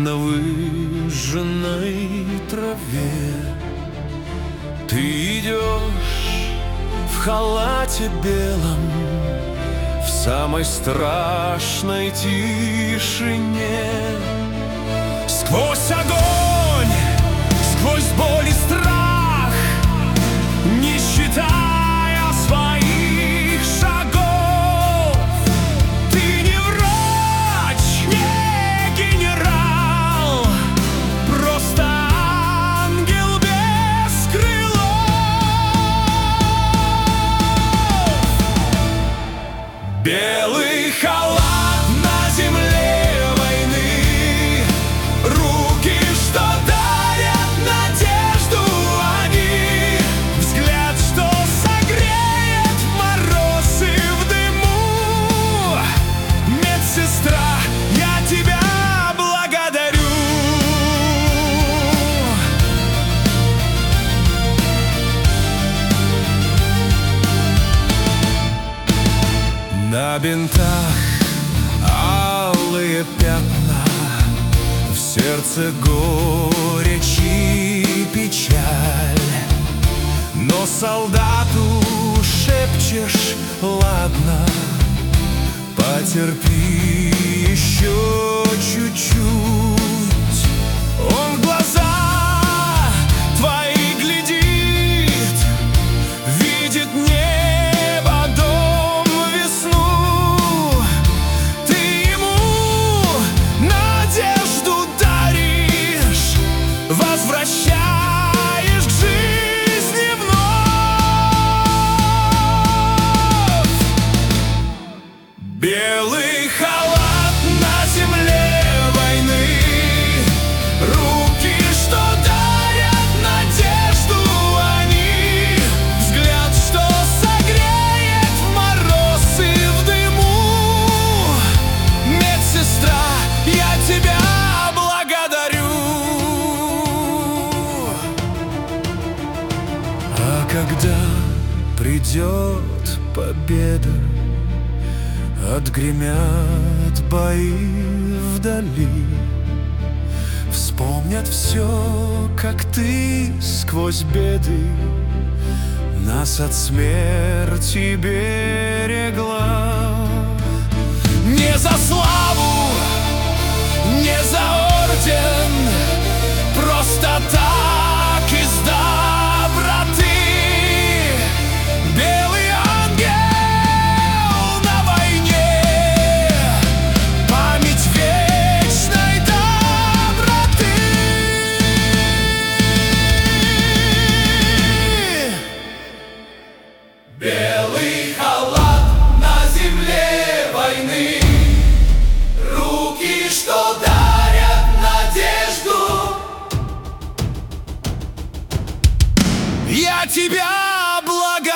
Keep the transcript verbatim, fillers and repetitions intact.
на выжженной траве. Ты идешь в халате белом, в самой страшной тишине. Сквозь огонь, сквозь боль и страх, не считая своих шагов. Ты не врач, не генерал, просто ангел без крылов. Белый халат на земле войны, руки, что дарят надежду они, взгляд, что согреет в мороз и в дыму. Медсестра, я тебя благодарю. На бинтах алые пятна, в сердце горечь и печаль. Но солдату шепчешь: ладно, потерпи еще чуть-чуть. Он в глаза твои глядит, видит небо, дом, весну. Ты ему надежду даришь, возвращаешь к жизни вновь. Белый халат на земле войны, руки, что дарят надежду они, взгляд, что согреет в мороз и в дыму. Медсестра, я тебя благодарю. А когда придет победа, отгремят бои вдали, вспомнят все, как ты сквозь беды нас от смерти берегла. Не за славу, не за орден, просто так из доброты. Белый ангел на войне, память вечной доброты. Белый халат на земле войны, руки, что дарят надежду. Я тебя благодарю.